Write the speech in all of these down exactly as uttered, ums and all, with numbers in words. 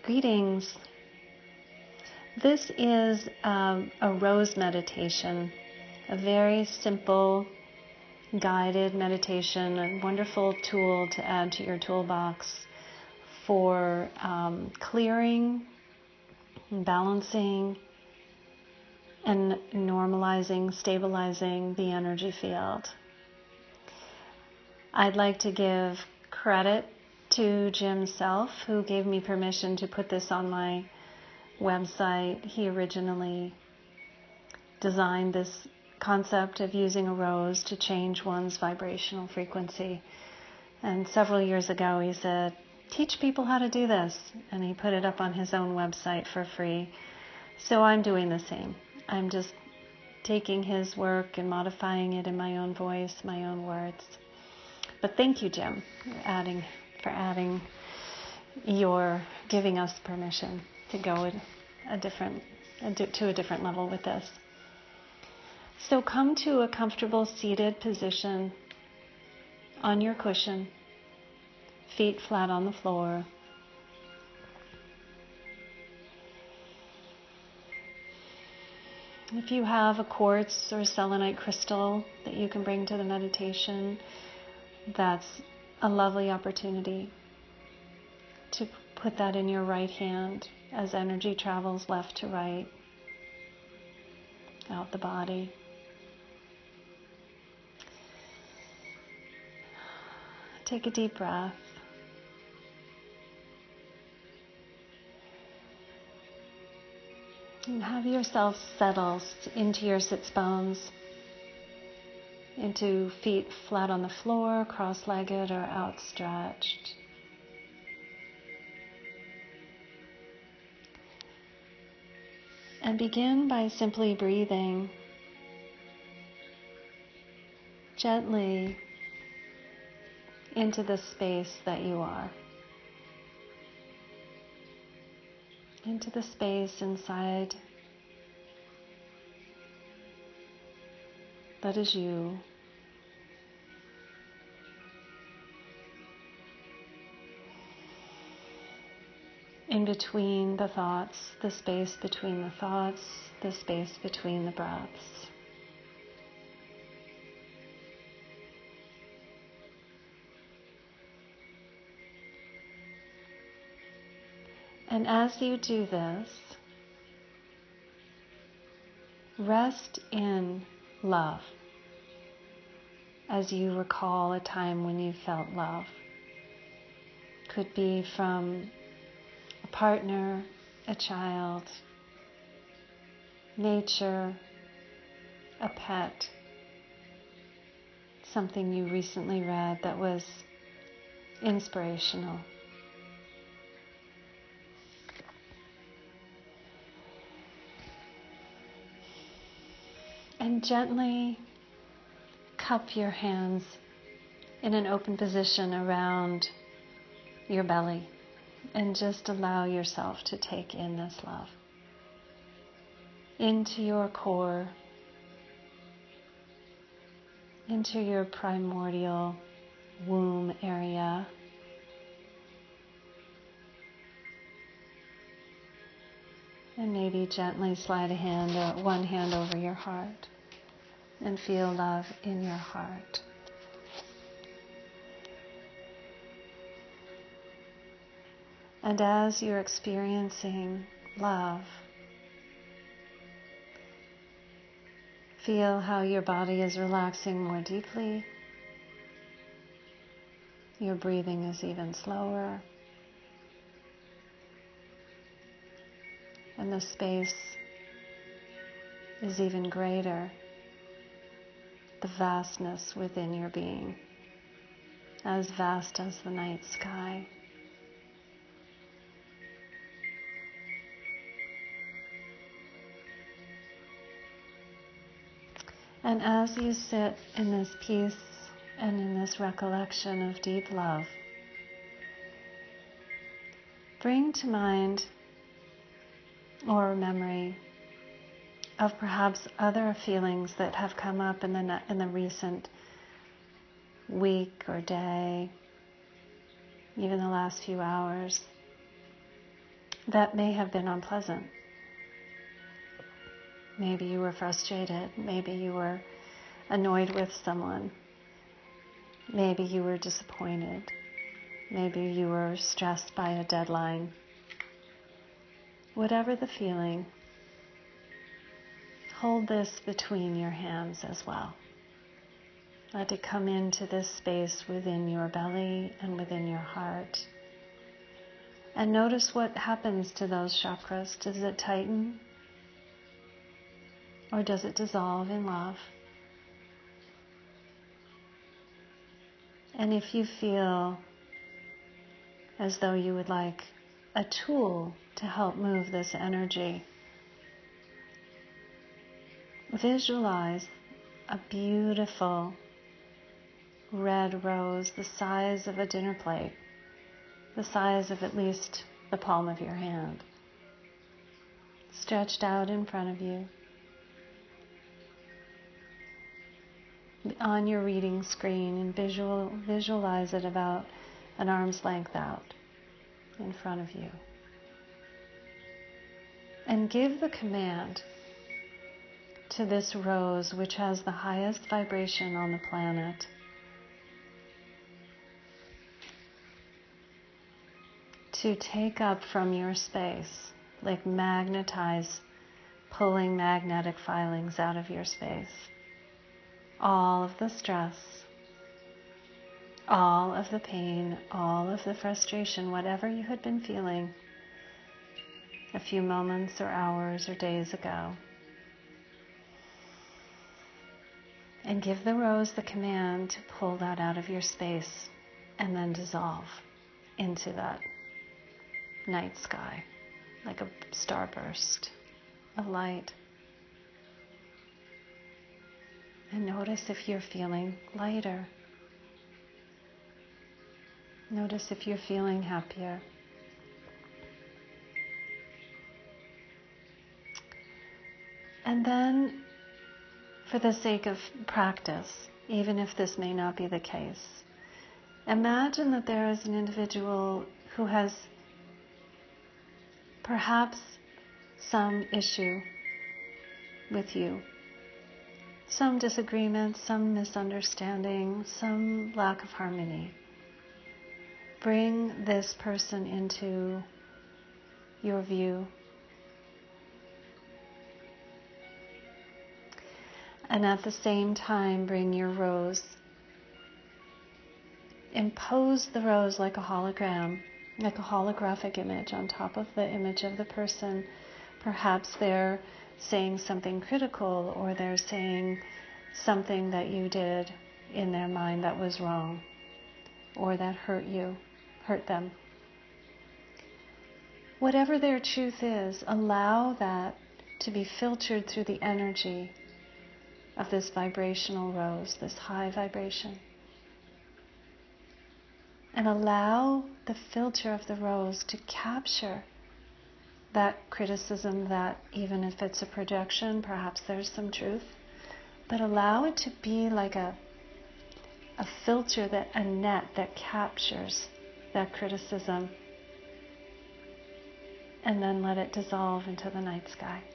Greetings. This is um, a rose meditation, a very simple guided meditation, a wonderful tool to add to your toolbox for um, clearing, balancing, and normalizing, stabilizing the energy field. I'd like to give credit to Jim Self, who gave me permission to put this on my website. He originally designed this concept of using a rose to change one's vibrational frequency. And several years ago he said, teach people how to do this. And he put it up on his own website for free. So I'm doing the same. I'm just taking his work and modifying it in my own voice, my own words. But thank you, Jim, for adding, for adding your, giving us permission to go a different, to a different level with this. So come to a comfortable seated position on your cushion, feet flat on the floor. If you have a quartz or selenite crystal that you can bring to the meditation, that's a lovely opportunity to put that in your right hand as energy travels left to right, out the body. Take a deep breath. And have yourself settle into your sits bones, into feet flat on the floor, cross-legged or outstretched. And begin by simply breathing gently into the space that you are, into the space inside that is you. In between the thoughts, the space between the thoughts, the space between the breaths. And as you do this, rest in love as you recall a time when you felt love. Could be from a partner, a child, nature, a pet, something you recently read that was inspirational. And gently cup your hands in an open position around your belly and just allow yourself to take in this love into your core, into your primordial womb area. And maybe gently slide a hand or one hand over your heart and feel love in your heart. And as you're experiencing love, feel how your body is relaxing more deeply. Your breathing is even slower. And the space is even greater. The vastness within your being, as vast as the night sky. And as you sit in this peace and in this recollection of deep love, bring to mind or memory of perhaps other feelings that have come up in the in the recent week or day, even the last few hours, that may have been unpleasant. Maybe you were frustrated. Maybe you were annoyed with someone. Maybe you were disappointed. Maybe you were stressed by a deadline. Whatever the feeling, hold this between your hands as well. Let it come into this space within your belly and within your heart. And notice what happens to those chakras. Does it tighten? Or does it dissolve in love? And if you feel as though you would like a tool to help move this energy, visualize a beautiful red rose the size of a dinner plate, the size of at least the palm of your hand, stretched out in front of you. On your reading screen, and visual, visualize it about an arm's length out in front of you. And give the command to this rose, which has the highest vibration on the planet, to take up from your space, like magnetize, pulling magnetic filings out of your space, all of the stress, all of the pain, all of the frustration, whatever you had been feeling a few moments or hours or days ago. And give the rose the command to pull that out of your space and then dissolve into that night sky, like a starburst of light. And notice if you're feeling lighter. Notice if you're feeling happier. And then, for the sake of practice, even if this may not be the case, imagine that there is an individual who has perhaps some issue with you. Some disagreement, some misunderstanding, some lack of harmony. Bring this person into your view. And at the same time, bring your rose. Impose the rose like a hologram, like a holographic image on top of the image of the person. Perhaps they're saying something critical, or they're saying something that you did in their mind that was wrong, or that hurt you, hurt them. Whatever their truth is, allow that to be filtered through the energy of this vibrational rose, this high vibration. And allow the filter of the rose to capture that criticism, that even if it's a projection, perhaps there's some truth, but allow it to be like a, a filter, that a net that captures that criticism, and then let it dissolve into the night sky.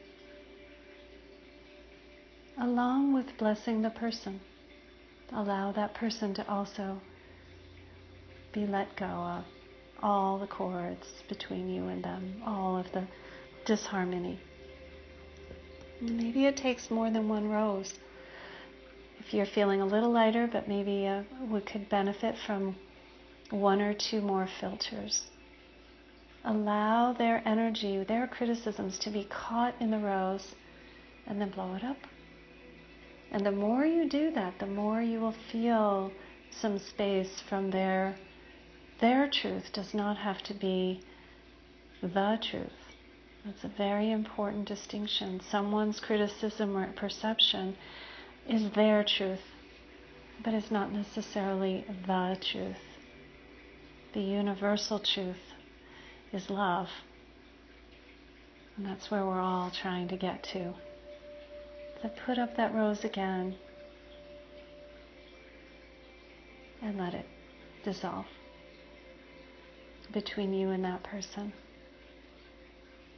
Along with blessing the person, allow that person to also be let go of all the cords between you and them, all of the disharmony. Maybe it takes more than one rose. If you're feeling a little lighter, but maybe uh, we could benefit from one or two more filters. Allow their energy, their criticisms to be caught in the rose, and then blow it up. And the more you do that, the more you will feel some space from their Their truth does not have to be the truth. That's a very important distinction. Someone's criticism or perception is their truth, but it's not necessarily the truth. The universal truth is love. And that's where we're all trying to get to. So put up that rose again and let it dissolve between you and that person.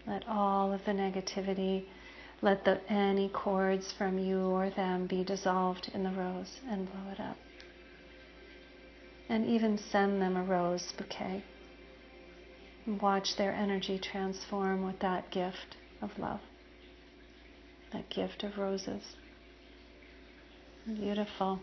Let all of the negativity, let the, any cords from you or them be dissolved in the rose and blow it up. And even send them a rose bouquet. And watch their energy transform with that gift of love. That gift of roses. Beautiful.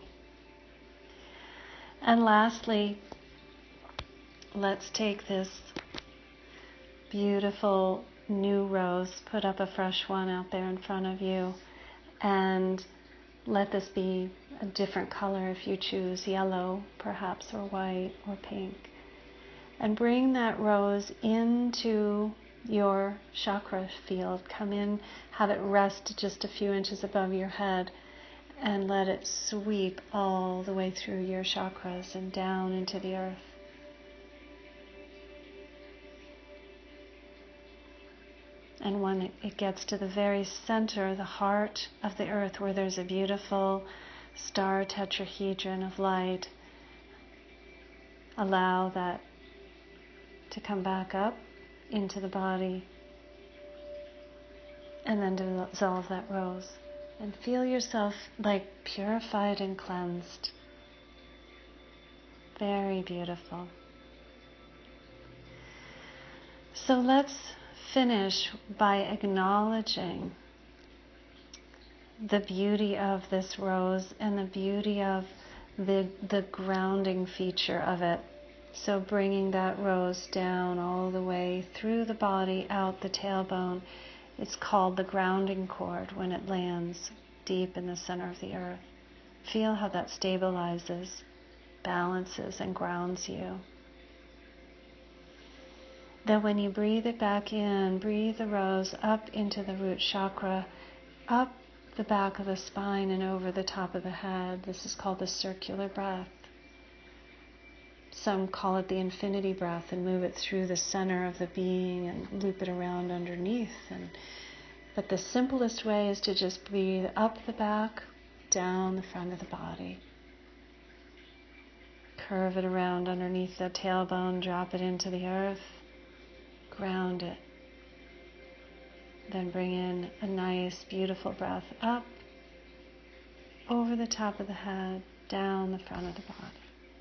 And lastly, let's take this beautiful new rose, put up a fresh one out there in front of you, and let this be a different color if you choose, yellow perhaps, or white, or pink. And bring that rose into your chakra field. Come in, have it rest just a few inches above your head, and let it sweep all the way through your chakras and down into the earth. And when it, it gets to the very center, the heart of the earth, where there's a beautiful star tetrahedron of light, allow that to come back up into the body, and then to dissolve that rose. And feel yourself like purified and cleansed. Very beautiful. So let's finish by acknowledging the beauty of this rose and the beauty of the, the grounding feature of it. So bringing that rose down all the way through the body, out the tailbone. It's called the grounding cord when it lands deep in the center of the earth. Feel how that stabilizes, balances, and grounds you. Then when you breathe it back in, breathe the rose up into the root chakra, up the back of the spine and over the top of the head. This is called the circular breath. Some call it the infinity breath, and move it through the center of the being and loop it around underneath. And, but the simplest way is to just breathe up the back, down the front of the body. Curve it around underneath the tailbone, drop it into the earth, ground it. Then bring in a nice, beautiful breath up, over the top of the head, down the front of the body.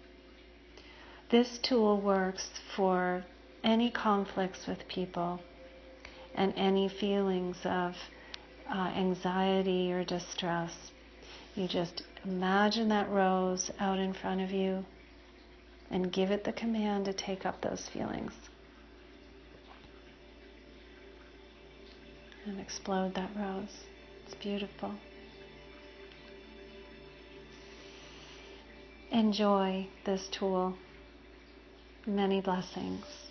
This tool works for any conflicts with people and any feelings of uh, anxiety or distress. You just imagine that rose out in front of you and give it the command to take up those feelings. And explode that rose. It's beautiful. Enjoy this tool. Many blessings.